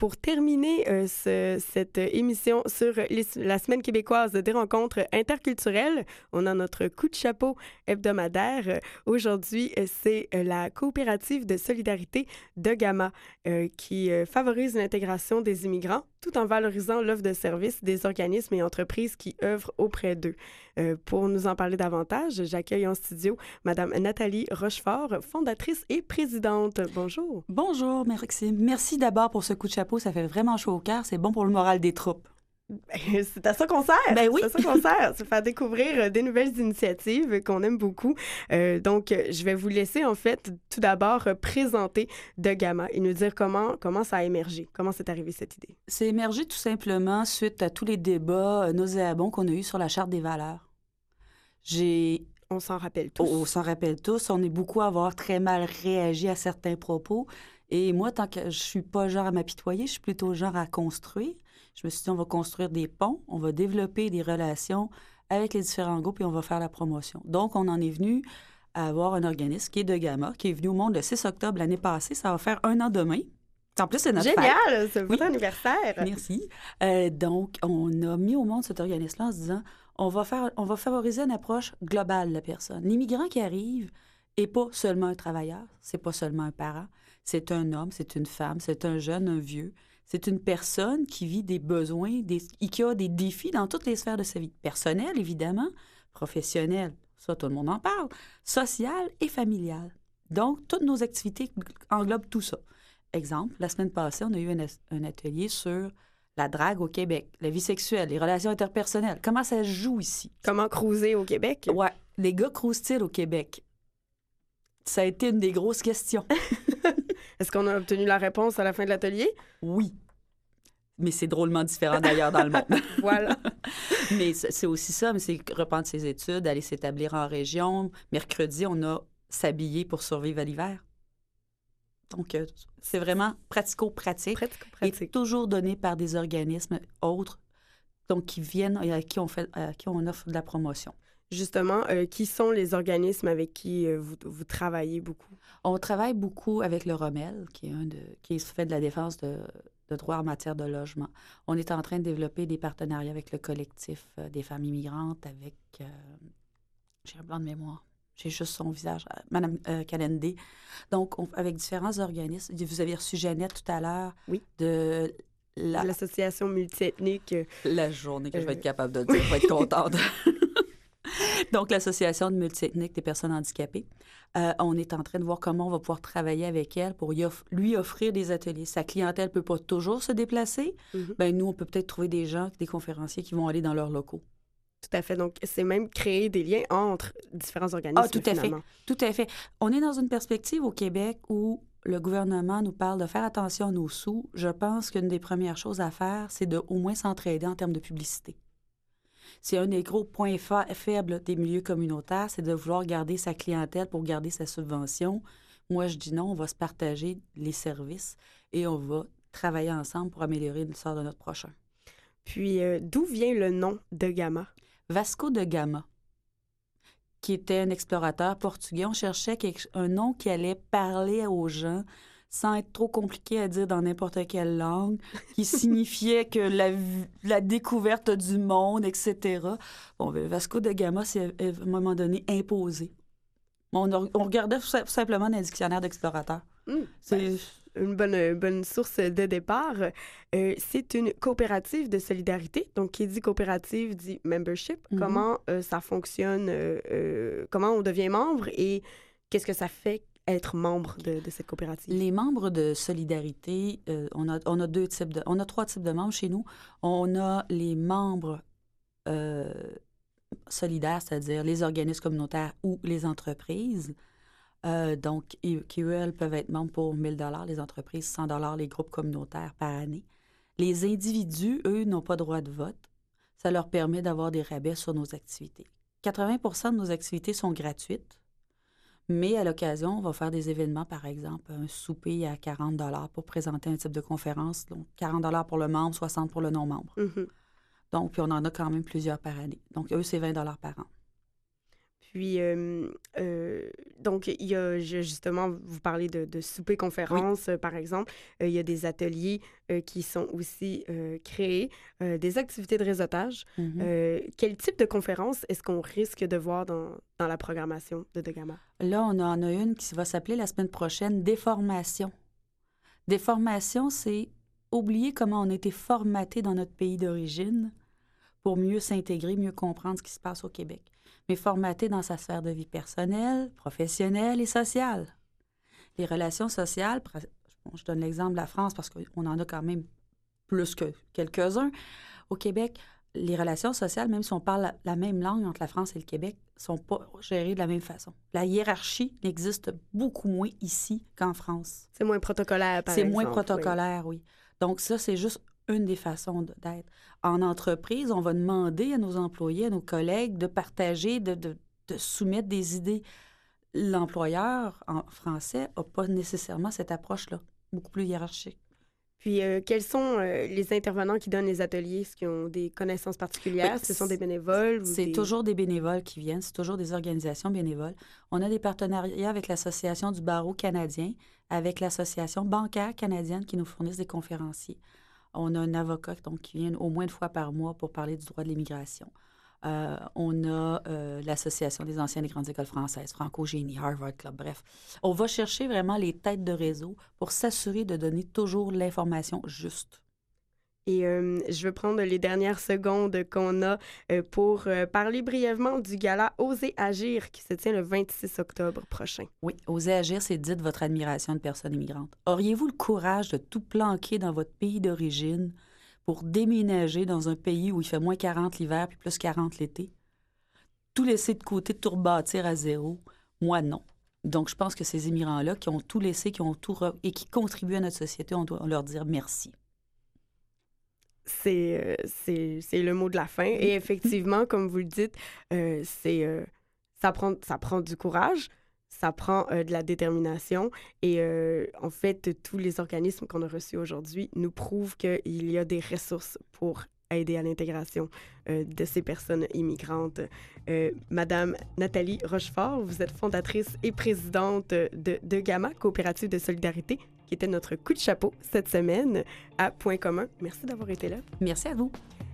pour terminer cette émission sur la Semaine québécoise des rencontres interculturelles, on a notre coup de chapeau hebdomadaire. Aujourd'hui, c'est la coopérative de solidarité de Gamma qui favorise l'intégration des immigrants tout en valorisant l'offre de services des organismes et entreprises qui œuvrent auprès d'eux. Pour nous en parler davantage, j'accueille en studio Mme Nathalie Rochefort, fondatrice et présidente. Bonjour. Bonjour, Maxime. Merci d'abord pour ce coup de chapeau. Ça fait vraiment chaud au cœur. C'est bon pour le moral des troupes. C'est à ça qu'on sert. Ben oui. C'est à ça qu'on sert. C'est faire découvrir des nouvelles initiatives qu'on aime beaucoup. Donc, je vais vous laisser, en fait, tout d'abord présenter De Gamma et nous dire comment ça a émergé. Comment c'est arrivé cette idée? C'est émergé tout simplement suite à tous les débats nauséabonds qu'on a eus sur la Charte des valeurs. On s'en rappelle tous. On s'en rappelle tous. On est beaucoup à avoir très mal réagi à certains propos. Et moi, tant que je suis pas genre à m'apitoyer, je suis plutôt genre à construire. Je me suis dit, on va construire des ponts, on va développer des relations avec les différents groupes et on va faire la promotion. Donc, on en est venu à avoir un organisme qui est De Gamma, qui est venu au monde le 6 octobre l'année passée. Ça va faire 1 an demain. En plus, c'est notre fête. Génial! C'est votre anniversaire! Merci. Donc, on a mis au monde cet organisme-là en se disant, on va favoriser une approche globale de la personne. L'immigrant qui arrive n'est pas seulement un travailleur, c'est pas seulement un parent, c'est un homme, c'est une femme, c'est un jeune, un vieux. C'est une personne qui vit des besoins, qui a des défis dans toutes les sphères de sa vie. Personnelle, évidemment, professionnelle, ça, tout le monde en parle, sociale et familiale. Donc, toutes nos activités englobent tout ça. Exemple, la semaine passée, on a eu un atelier sur la drague au Québec, la vie sexuelle, les relations interpersonnelles. Comment ça se joue ici? Comment cruiser au Québec? Ouais, les gars cruisent-ils au Québec? Ça a été une des grosses questions. Est-ce qu'on a obtenu la réponse à la fin de l'atelier? Oui. Mais c'est drôlement différent d'ailleurs dans le monde. Voilà. Mais c'est aussi ça, mais c'est reprendre ses études, aller s'établir en région. Mercredi, on a s'habiller pour survivre à l'hiver. Donc, c'est vraiment pratico-pratique. Pratico-pratique. Et toujours donné par des organismes autres, donc qui viennent et à qui on offre de la promotion. Justement, qui sont les organismes avec qui vous travaillez beaucoup? On travaille beaucoup avec le ROMEL, qui fait de la défense de droits en matière de logement. On est en train de développer des partenariats avec le collectif des femmes immigrantes, avec... j'ai un blanc de mémoire. J'ai juste son visage. Madame Calendé. Donc, avec différents organismes. Vous avez reçu Jeannette tout à l'heure. Oui. De l'association multiethnique. La journée que je vais être capable de dire, je vais être contente. Donc, l'Association de multiethnique des personnes handicapées. On est en train de voir comment on va pouvoir travailler avec elle pour lui offrir des ateliers. Sa clientèle ne peut pas toujours se déplacer. Mm-hmm. Bien, nous, on peut peut-être trouver des gens, des conférenciers qui vont aller dans leurs locaux. Tout à fait. Donc, c'est même créer des liens entre différents organismes, tout à fait. Tout à fait. On est dans une perspective au Québec où le gouvernement nous parle de faire attention à nos sous. Je pense qu'une des premières choses à faire, c'est de au moins s'entraider en termes de publicité. C'est un des gros points faibles des milieux communautaires, c'est de vouloir garder sa clientèle pour garder sa subvention. Moi, je dis non, on va se partager les services et on va travailler ensemble pour améliorer le sort de notre prochain. Puis, d'où vient le nom de Gamma? Vasco de Gama, qui était un explorateur portugais. On cherchait un nom qui allait parler aux gens sans être trop compliqué à dire dans n'importe quelle langue, qui signifiait que la découverte du monde, etc. Bon, Vasco de Gama s'est à un moment donné imposé. On regardait tout simplement dans le dictionnaire d'explorateur. C'est une bonne source de départ. C'est une coopérative de solidarité. Donc, qui dit coopérative dit membership. Mm-hmm. Comment ça fonctionne? Comment on devient membre et qu'est-ce que ça fait être membre de cette coopérative? Les membres de solidarité, on a trois types de membres chez nous. On a les membres solidaires, c'est-à-dire les organismes communautaires ou les entreprises. Donc, qui, eux, peuvent être membres pour 1 000 $, les entreprises 100 $, les groupes communautaires par année. Les individus, eux, n'ont pas droit de vote. Ça leur permet d'avoir des rabais sur nos activités. 80 % de nos activités sont gratuites, mais à l'occasion, on va faire des événements, par exemple, un souper à 40 $ pour présenter un type de conférence. Donc, 40 $ pour le membre, 60 $ pour le non-membre. Mm-hmm. Donc, puis on en a quand même plusieurs par année. Donc, eux, c'est 20 $ par an. Puis, donc, il y a justement, vous parlez de souper-conférence, par exemple. Il y a des ateliers qui sont aussi créés, des activités de réseautage. Quel type de conférence est-ce qu'on risque de voir dans la programmation de Gamma? Là, on en a une qui va s'appeler la semaine prochaine « Déformation ». Déformation, c'est oublier comment on a été formaté dans notre pays d'origine pour mieux s'intégrer, mieux comprendre ce qui se passe au Québec. Mais formaté dans sa sphère de vie personnelle, professionnelle et sociale. Les relations sociales, je donne l'exemple de la France parce qu'on en a quand même plus que quelques-uns. Au Québec, les relations sociales, même si on parle la même langue entre la France et le Québec, ne sont pas gérées de la même façon. La hiérarchie n'existe beaucoup moins ici qu'en France. C'est moins protocolaire, par exemple. C'est moins protocolaire, oui. Donc ça, c'est juste une des façons d'être. En entreprise, on va demander à nos employés, à nos collègues de partager, de soumettre des idées. L'employeur, en français, n'a pas nécessairement cette approche-là, beaucoup plus hiérarchique. Puis, quels sont les intervenants qui donnent les ateliers? Est-ce qu'ils ont des connaissances particulières? Ce sont des bénévoles? C'est toujours des bénévoles qui viennent. C'est toujours des organisations bénévoles. On a des partenariats avec l'Association du barreau canadien, avec l'Association bancaire canadienne qui nous fournissent des conférenciers. On a un avocat donc, qui vient au moins une fois par mois pour parler du droit de l'immigration. On a l'Association des anciennes et grandes écoles françaises, Franco-Génie, Harvard Club, bref. On va chercher vraiment les têtes de réseau pour s'assurer de donner toujours l'information juste. Et je veux prendre les dernières secondes qu'on a pour parler brièvement du gala Oser agir qui se tient le 26 octobre prochain. Oui, Oser agir, c'est dites votre admiration de personnes immigrantes. Auriez-vous le courage de tout planquer dans votre pays d'origine pour déménager dans un pays où il fait moins 40 l'hiver puis plus 40 l'été? Tout laisser de côté, tout rebâtir à zéro? Moi, non. Donc, je pense que ces immigrants-là qui ont tout laissé, qui ont tout et qui contribuent à notre société, on doit leur dire merci. C'est le mot de la fin. Et effectivement, comme vous le dites, ça prend du courage, ça prend de la détermination. Et en fait, tous les organismes qu'on a reçus aujourd'hui nous prouvent qu'il y a des ressources pour aider à l'intégration de ces personnes immigrantes. Madame Nathalie Rochefort, vous êtes fondatrice et présidente de Gamma, coopérative de solidarité, qui était notre coup de chapeau cette semaine à Point commun. Merci d'avoir été là. Merci à vous.